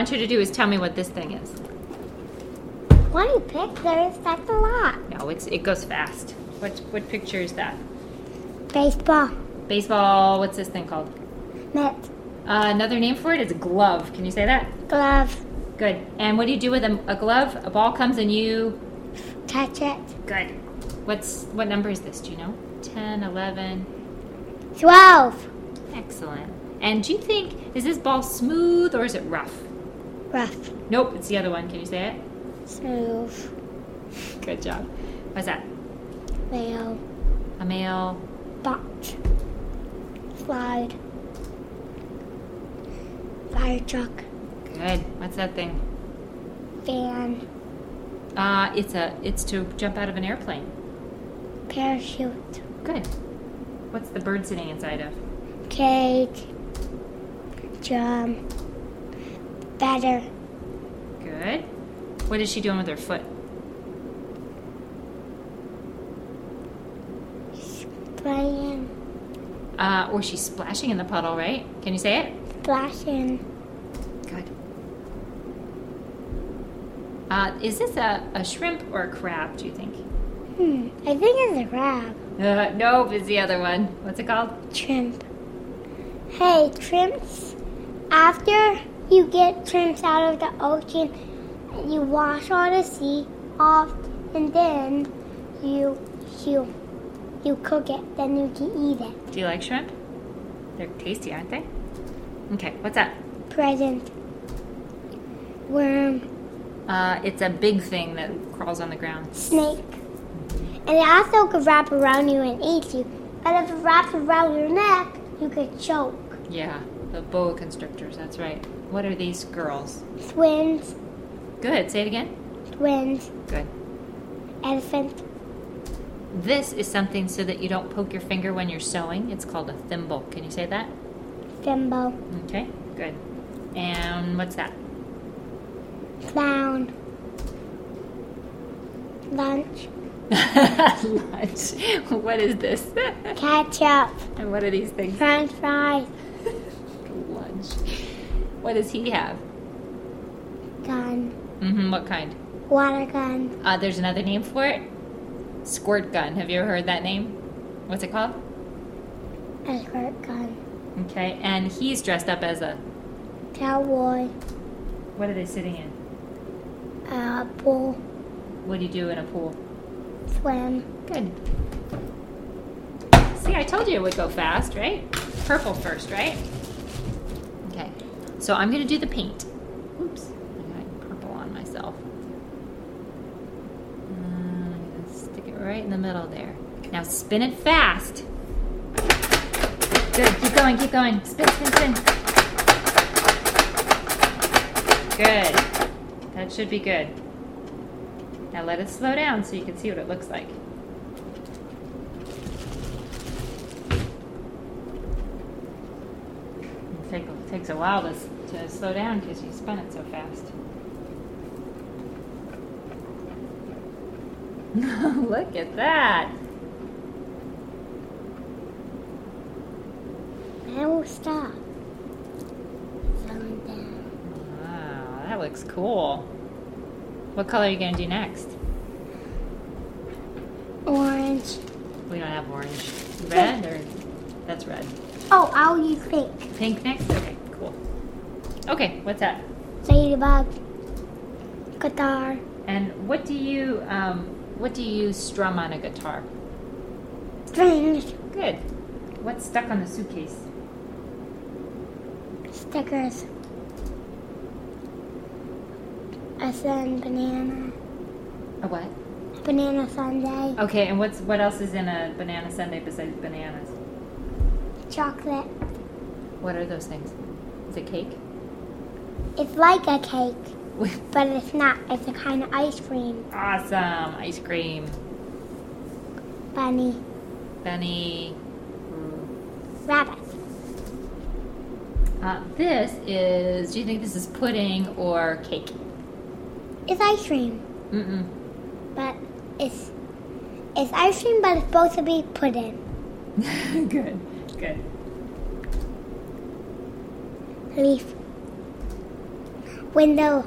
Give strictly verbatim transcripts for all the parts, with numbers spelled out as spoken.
What I want you to do is tell me what this thing is. twenty pictures, that's a lot. No, it's it goes fast. What what picture is that? Baseball. Baseball. What's this thing called? Mitt. Uh, another name for it is a glove. Can you say that? Glove. Good. And what do you do with a, a glove? A ball comes and you... Touch it. Good. What's what number is this? Do you know? ten, eleven. twelve. Excellent. And do you think, is this ball smooth or is it rough? Rough. Nope, it's the other one. Can you say it? Smooth. Good job. What's that? Mail. A male. Box. Slide. Fire truck. Good. What's that thing? Fan. Uh, it's a. It's to jump out of an airplane. Parachute. Good. What's the bird sitting inside of? Cage. Drum. Batter. Good. What is she doing with her foot? Playing. Uh, or she's splashing in the puddle, right? Can you say it? Splashing. Good. Uh, is this a, a shrimp or a crab, do you think? Hmm. I think it's a crab. Uh, nope, it's the other one. What's it called? Shrimp. Hey, shrimps. After you get shrimps out of the ocean, you wash all the sea off, and then you you you cook it. Then you can eat it. Do you like shrimp? They're tasty, aren't they? Okay, what's that? Present. Worm. Uh, it's a big thing that crawls on the ground. Snake. And it also could wrap around you and eat you. But if it wraps around your neck, you could choke. Yeah, the boa constrictors, that's right. What are these girls? Twins. Good, say it again. Twins. Good. Elephant. This is something so that you don't poke your finger when you're sewing. It's called a thimble. Can you say that? Thimble. Okay, good. And what's that? Clown. Lunch. Lunch. What is this? Ketchup. And what are these things? French fries. Lunch. What does he have? Gun. Mm-hmm. What kind? Water gun. Uh, there's another name for it. Squirt gun. Have you ever heard that name? What's it called? A squirt gun. Okay. And he's dressed up as a... Cowboy. What are they sitting in? A pool. What do you do in a pool? Swim. Good. See, I told you it would go fast, right? Purple first, right? Okay. So I'm going to do the paint. Oops. I got purple on myself. And I'm going to stick it right in the middle there. Now spin it fast. Good. Keep going, keep going. Spin, spin, spin. Good. That should be good. Now let it slow down so you can see what it looks like. It take, takes a while to, to slow down because you spun it so fast. Look at that. I will stop. Slowing down. Wow, that looks cool. What color are you going to do next? Orange. We don't have orange. Red or... That's red. Oh, I'll use pink. Pink next? Okay, cool. Okay, what's that? Ladybug. Guitar. And what do you, um, what do you strum on a guitar? Strings. Good. What's stuck on the suitcase? Stickers. A sun banana. A what? Banana sundae. Okay, and what's what else is in a banana sundae besides bananas? Chocolate. What are those things? Is it cake? It's like a cake, but it's not. It's a kind of ice cream. Awesome. Ice cream. Bunny. Bunny. Rabbit. Uh, this is, do you think this is pudding or cake? It's ice cream. Mm-mm. But it's it's ice cream, but it's supposed to be pudding. Good, good. Leaf. window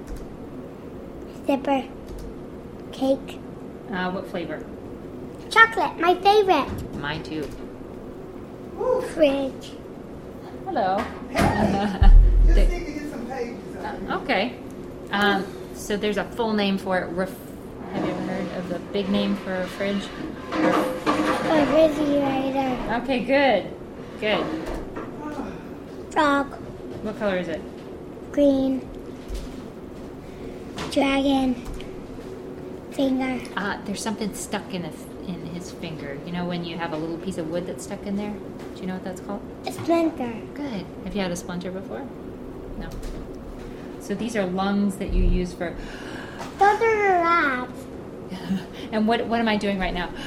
zipper cake. Uh, what flavor? Chocolate, my favorite. Mine too. Fridge. Hello. Just need to get some pages on it. Okay. Um, so there's a full name for it. Ref- Have you ever heard of the big name for a fridge? Ref- A refrigerator. okay, good. Good. Frog. What color is it? Green. Dragon. Finger. Uh, there's something stuck in, a, in his finger. You know when you have a little piece of wood that's stuck in there? Do you know what that's called? A splinter. Good. Have you had a splinter before? No. So these are lungs that you use for... Those are giraffes. And what, what am I doing right now?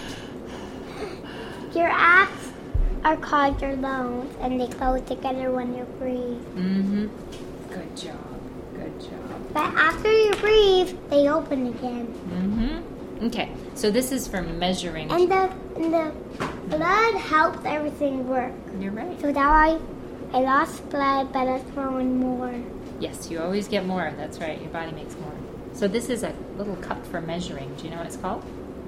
Giraffes are called your lungs, and they close together when you breathe. Mm-hmm. Good job. Good job. But after you breathe, they open again. Mm-hmm. Okay. So this is for measuring. And the and the blood helps everything work. You're right. So now I I lost blood, but I'm throwing more. Yes, you always get more. That's right. Your body makes more. So this is a little cup for measuring. Do you know what it's called?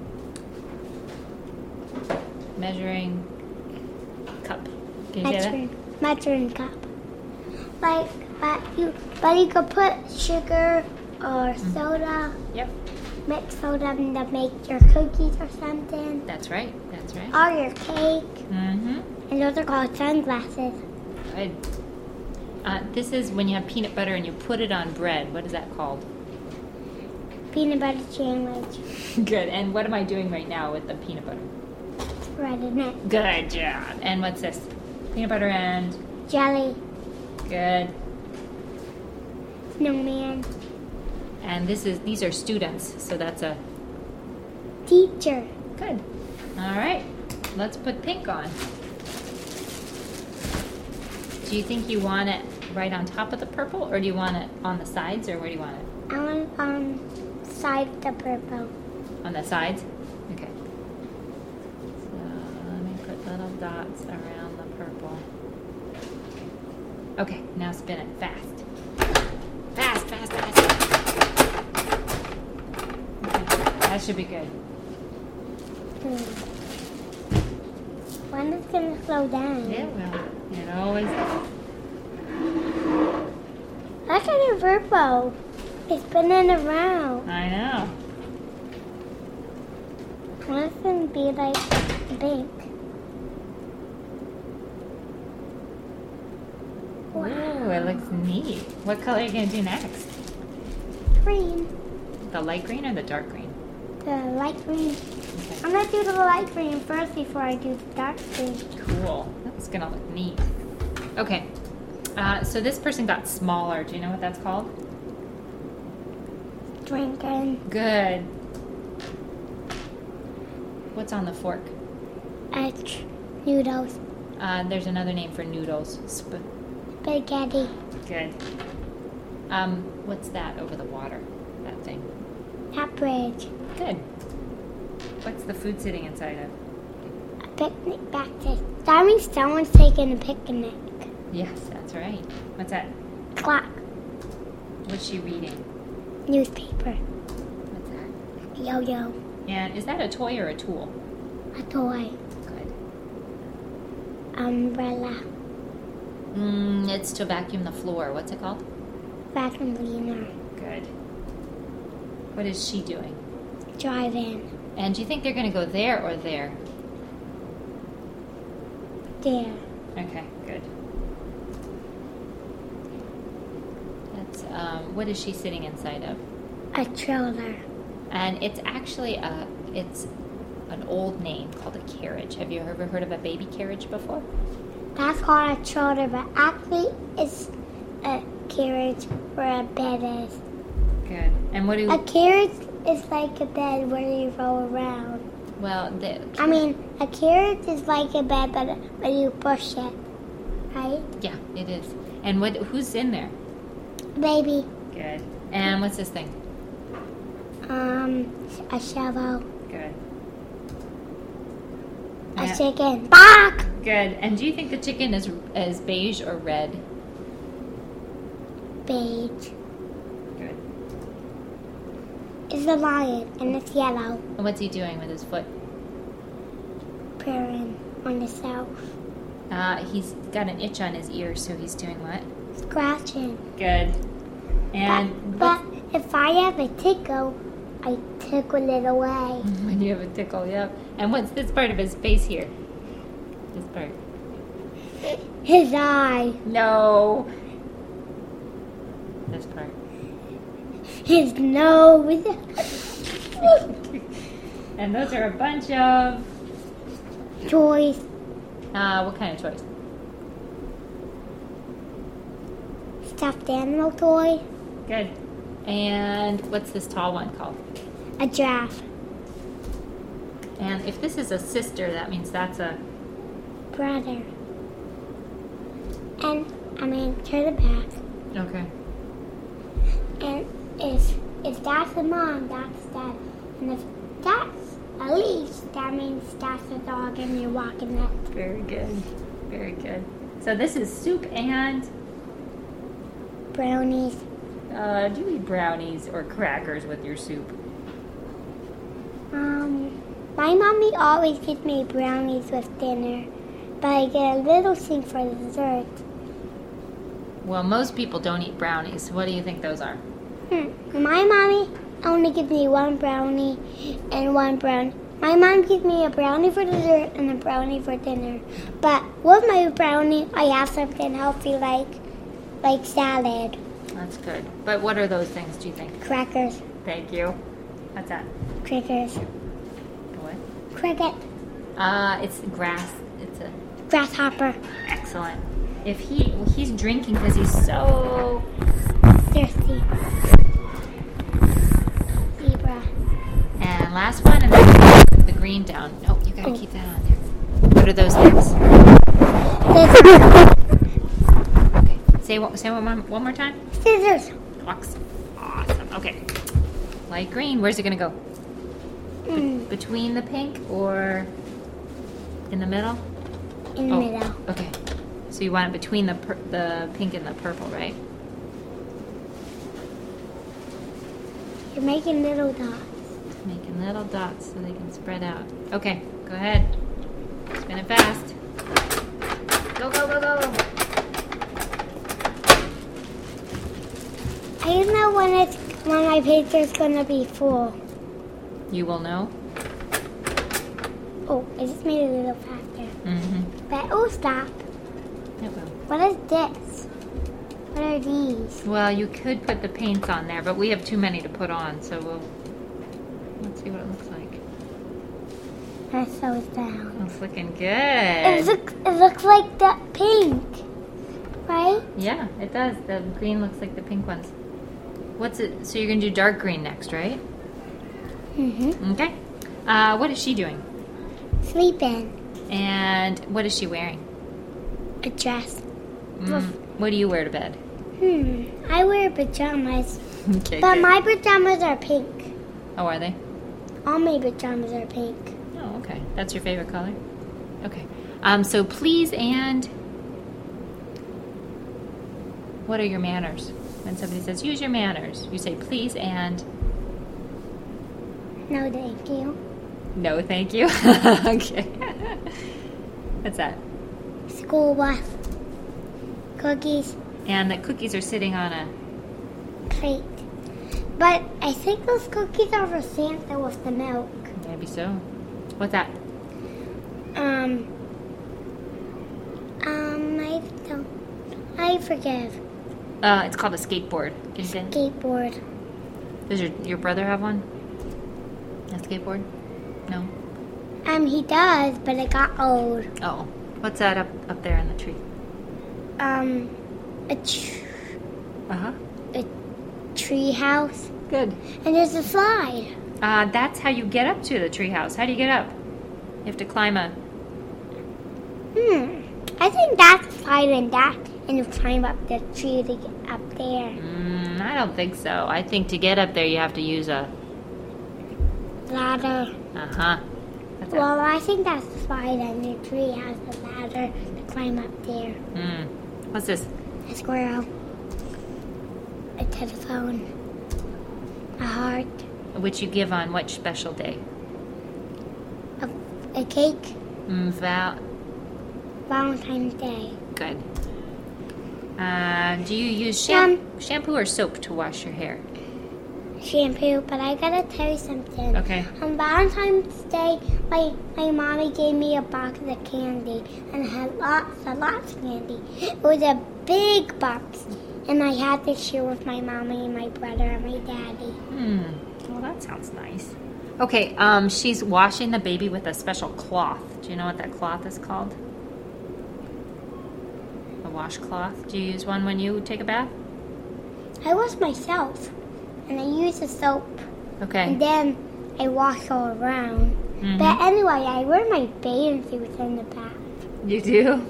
Measuring cup. Can you say that? Measuring measuring cup. Like, but you but you could put sugar or soda, Yep. mix soda and to make your cookies or something, That's right. That's right. or your cake. Mm-hmm. And those are called sunglasses. Good. Uh, this is when you have peanut butter and you put it on bread. What is that called? Peanut butter sandwich. Good. And what am I doing right now with the peanut butter? Spreading it. Good job. And what's this? Peanut butter and... Jelly. Good. Snowman. And this is, these are students, so that's a... Teacher. Good. All right. Let's put pink on. Do you think you want it right on top of the purple, or do you want it on the sides, or where do you want it? I want on side the purple. On the sides? Okay. So let me put little dots around the purple. Okay, now spin it fast. Fast, fast, fast. Okay, that should be good. Hmm. When is it gonna slow down? It will. It always does. Look at the purple. It's spinning around. I know. When it's gonna be like pink. Ooh, it looks neat. What color are you going to do next? Green. The light green or the dark green? The light green. Okay. I'm gonna do the light green first before I do the dark green. Cool. That's going to look neat. Okay. Uh, so this person got smaller. Do you know what that's called? Drinking. Good. What's on the fork? It's noodles. Uh, there's another name for noodles. Sp- Spaghetti. Good. Um, what's that over the water? That thing. That bridge. Good. What's the food sitting inside of? A picnic basket. That means someone's taking a picnic. Yes, that's right. What's that? Clock. What's she reading? Newspaper. What's that? Yo-yo. And is that a toy or a tool? A toy. Good. Umbrella. Mm, it's to vacuum the floor. What's it called? Vacuum cleaner. Good. What is she doing? Drive-in. And do you think they're going to go there or there? There. Okay, good. That's um, what is she sitting inside of? A trailer. And it's actually a it's an old name called a carriage. Have you ever heard of a baby carriage before? That's called a trailer, but actually it's a carriage where a bed is. Good. And what do A carriage is like a bed where you roll around. well the I mean, a carriage is like a bed, but when you push it, right? yeah, it is. And what who's in there? Baby, Good. And what's this thing? um, a shovel, Good. a Yeah. chicken. Bark! Good. And do you think the chicken is is beige or red? Beige. He's a lion, and it's yellow. And what's he doing with his foot? Purring on himself. Uh, he's got an itch on his ear, so he's doing what? Scratching. Good. And But, but if I have a tickle, I tickle it away. when you have a tickle, yep. And what's this part of his face here? This part. His eye. No. This part. His nose. And those are a bunch of, Toys. uh, what kind of toys? Stuffed animal toy. Good. And what's this tall one called? A giraffe. And if this is a sister, that means that's a, Brother. And, I mean, turn it back. okay. And if, if that's the mom, that's dad. And if that's a leash, that means that's a dog and you're walking it. Very good. Very good. So this is soup and, Brownies. uh, do you eat brownies or crackers with your soup? Um, my mommy always gives me brownies with dinner, but I get a little thing for dessert. Well, most people don't eat brownies. What do you think those are? Hmm. My mommy only gives me one brownie and one brown. My mom gives me a brownie for dessert and a brownie for dinner. But with my brownie, I have something healthy like like salad, That's good. But what are those things, do you think? crackers, Thank you. What's that? crickets, What? cricket, Uh, it's grass. It's a grasshopper, excellent. If he he's drinking because he's so thirsty, zebra, and last one and then put the green down. Oh, you gotta keep that on there. What are those things? scissors, Okay. Say one, say one more, one more time. scissors, Awesome. Awesome. Okay. Light green. Where's it gonna go? mm, Between the pink or in the middle? in the Oh, middle. okay. So you want it between the pur- the pink and the purple, right? You're making little dots. Making little dots so they can spread out. Okay, go ahead. Spin it fast. Go, go, go, go. I don't know when it's when my paper's gonna be full. You will know. Oh, I just made it a little faster. Mm-hmm. But oh, stop. It will. What is this? What are these? Well, you could put the paints on there, but we have too many to put on, so we'll let's see what it looks like. That slows down. It's looking It good. looks, it looks like the pink, right? Yeah, it does. The green looks like the pink ones. What's it? So you're gonna do dark green next, right? Mm-hmm. Okay. Uh, what is she doing? Sleeping. And what is she wearing? A dress. Mm, what do you wear to bed? Hmm. I wear pajamas, Okay. but good. my pajamas are pink. Oh, are they? All my pajamas are pink. Oh, okay. That's your favorite color? Okay. Um, so please and what are your manners? When somebody says, use your manners, you say please and No, thank you. no, thank you. Okay. What's that? School bus. Cookies. And the cookies are sitting on a, Plate. But I think those cookies are for Santa with the milk. maybe so. What's that? Um. Um, I don't. I forget. Uh, it's called a skateboard. Can you say? Skateboard. Does your, your brother have one? A skateboard? No? Um, he does, but it got old. Oh. What's that up, up there in the tree? Um, a tr- Uh-huh. a tree house, Good. and there's a slide. Uh, that's how you get up to the treehouse. How do you get up? You have to climb a... Hmm. I think that's a slide and that, and you climb up the tree to get up there. Mm, I don't think so. I think to get up there you have to use a... Ladder. Uh-huh. That's a... Well, I think that's a slide, and the tree has a ladder to climb up there. Mm. What's this? A squirrel. A telephone. A heart. which you give on which special day? A, a cake, Mm, val- Valentine's Day. Good. Uh, do you use Um, sham- shampoo or soap to wash your hair? Shampoo, but I gotta tell you something. Okay. On Valentine's Day, my, my mommy gave me a box of candy, and it had lots and lots of candy. It was a big box, and I had to share with my mommy and my brother and my daddy. Hmm. Well, that sounds nice. Okay. Um, she's washing the baby with a special cloth. Do you know what that cloth is called? A washcloth. Do you use one when you take a bath? I wash myself, and I use the soap, Okay. and then I wash all around. Mhm. But anyway, I wear my bathing suit in the bath. You do?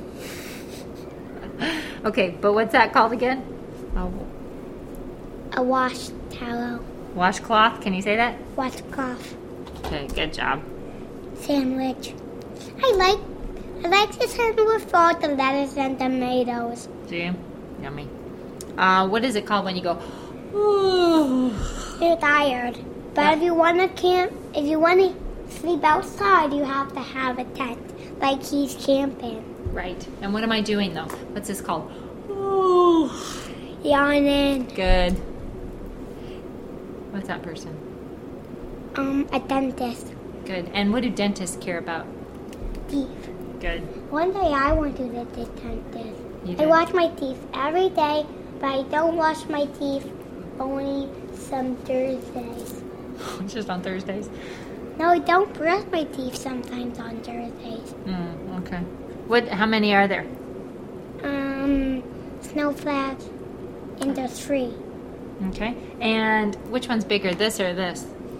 Okay, but what's that called again? A A wash towel, washcloth. Can you say that? washcloth, Okay, good job. sandwich. I like I like the sandwich with all the lettuce and tomatoes. Do you? Yummy. Uh, what is it called when you go, ooh? You're tired, but Yeah. if you want to camp, if you want to sleep outside, you have to have a tent, like he's camping. Right. And what am I doing though? What's this called? Ooh. Yawning. Good. What's that person? Um, a dentist. Good. And what do dentists care about? Teeth. Good. One day I went to the dentist. You I did? wash my teeth every day, but I don't wash my teeth only some Thursdays. Just on Thursdays? No, I don't brush my teeth sometimes on Thursdays. Mm, okay. What? How many are there? Um, snowflakes, and there's three. Okay. And which one's bigger, this or this?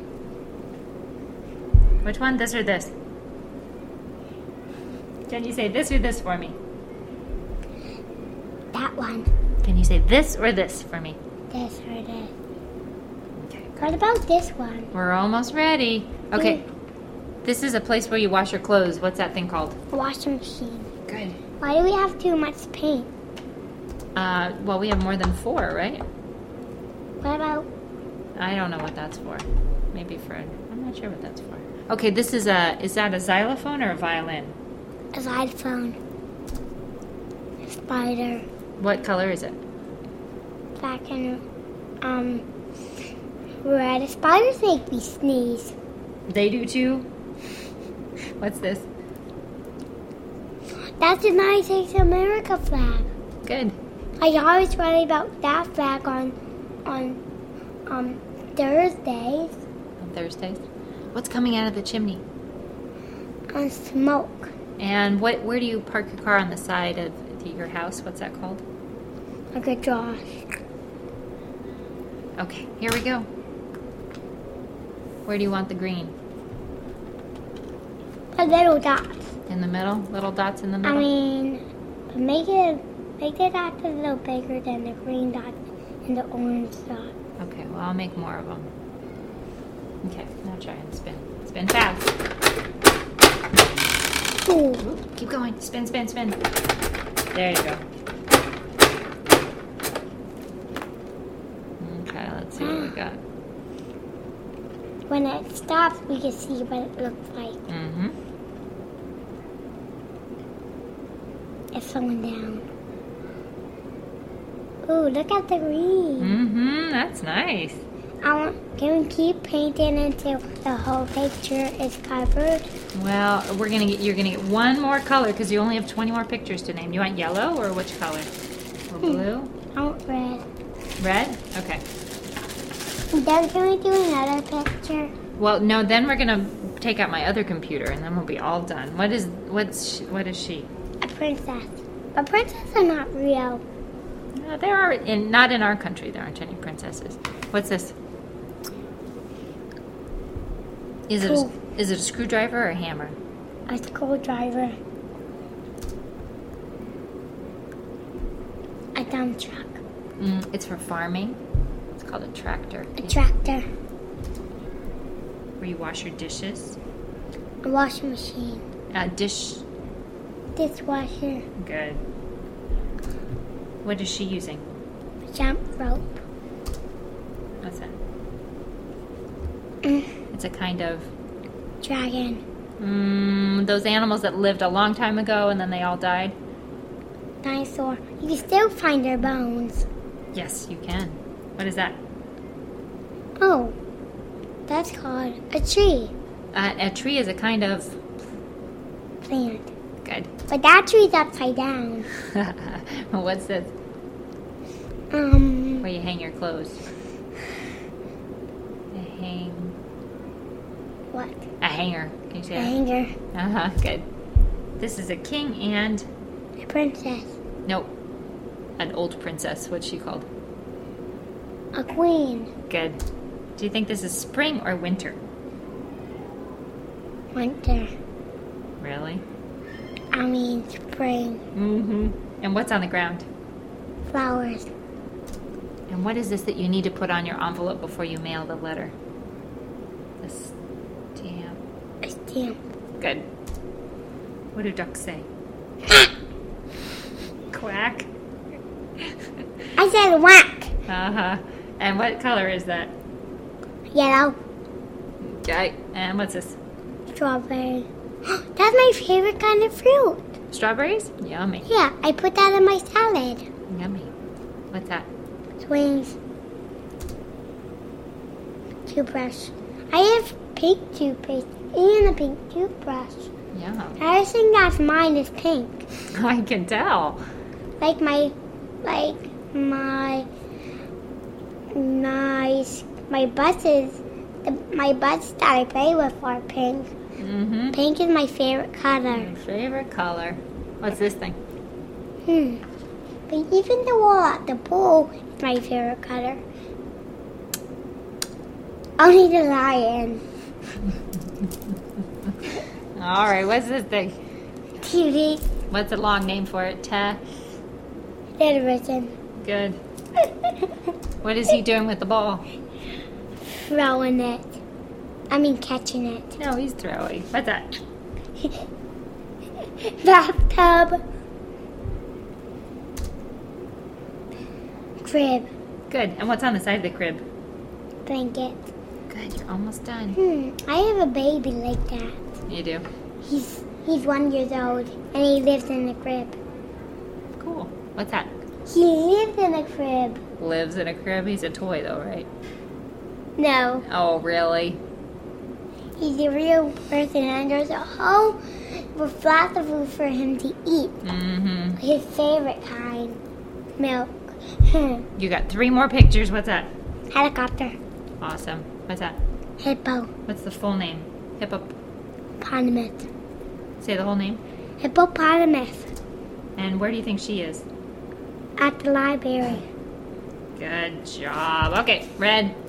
Which one, this or this? Can you say this or this for me? That one. Can you say this or this for me? This or this. Okay. What about this one? We're almost ready. Okay. This is a place where you wash your clothes. What's that thing called? A washing machine. Good. Why do we have too much paint? Uh, well, we have more than four, right? What about I don't know what that's for. Maybe for, I'm not sure what that's for. Okay, this is a, is that a xylophone or a violin? a xylophone? A spider. What color is it? Black and um red. Spiders make me sneeze. They do too? What's this? That's the United States of America flag. Good. I always write about that flag on on um Thursdays. On Thursdays. What's coming out of the chimney? On smoke. And what? Where do you park your car on the side of the, your house? What's that called? A garage. Okay, here we go. Where do you want the green? A little dots. In the middle? Little dots in the I middle? mean, but make it make the dots a little bigger than the green dots and the orange dot. Okay, well, I'll make more of them. Okay, now try and spin. Spin fast. Ooh. Oop, keep going. Spin, spin, spin. There you go. Okay, let's see what we got. When it stops, we can see what it looks like. Mm-hmm. It's slowing down. Ooh, look at the green. Mm-hmm, that's nice. I want, can we keep painting until the whole picture is covered? Well, we're gonna get. You're gonna get one more color because you only have twenty more pictures to name. You want yellow or which color? Or blue? I want red. Red? Okay. And then can we do another picture? Well, no. Then we're gonna take out my other computer, and then we'll be all done. What is? What's? She, what is she? A princess. But princesses are not real. No, there are. In not in our country. There aren't any princesses. What's this? Is it? A, Cool. is it a screwdriver or a hammer? A screwdriver. A dump truck. Mm, it's for farming. It's called a tractor. A tractor. Where you wash your dishes. A washing machine. A dish. Dishwasher. Good. What is she using? A jump rope. What's that? It's a kind of Dragon. mm, those animals that lived a long time ago and then they all died. Dinosaur. You can still find their bones. Yes, you can. What is that? Oh, that's called a tree Uh, a tree is a kind of plant. good. But that tree's upside down. What's this? Um, Where you hang your clothes? A hang. what? A hanger. Can you A say that? hanger. Uh huh. Good. This is a king and A princess. nope, an old princess. What's she called? A queen. Good. Do you think this is spring or winter? Winter. Really? I mean spring. Mm-hmm. And what's on the ground? Flowers. And what is this that you need to put on your envelope before you mail the letter? The stamp. A stamp. Good. What do ducks say? Quack. I said whack. Uh-huh. And what color is that? Yellow. Okay. And what's this? Strawberry. That's my favorite kind of fruit. Strawberries? Yummy. Yeah, I put that in my salad. Yummy. What's that? Swings. Toothbrush. I have pink toothpaste and a pink toothbrush. Yeah. Everything that's mine is pink. I can tell. Like my, like my, my, my buses, the, my buses that I play with are pink. Mm-hmm. Pink is my favorite color. Your favorite color. What's this thing? Hmm. But even the wall at the pool is my favorite color. Only the lion. All right. What's this thing? Cutie. What's a long name for it? Ta. Television. Good. What is he doing with the ball? Throwing it. I mean catching it. No, he's throwing. What's that? Bathtub. Crib. Good. And what's on the side of the crib? Blanket. Good. You're almost done. Hmm. I have a baby like that. You do. He's he's one years old and he lives in the crib. Cool. What's that? He lives in a crib. Lives in a crib. He's a toy, though, right? No, Oh, really? he's a real person and there's a whole with lots of food for him to eat. Mm-hmm. His favorite kind. Milk. You got three more pictures. What's that? Helicopter. Awesome. What's that? Hippo. What's the full name? Hippo. Hippopotamus. Say the whole name. Hippopotamus. And where do you think she is? At the library. Good job. Okay, red.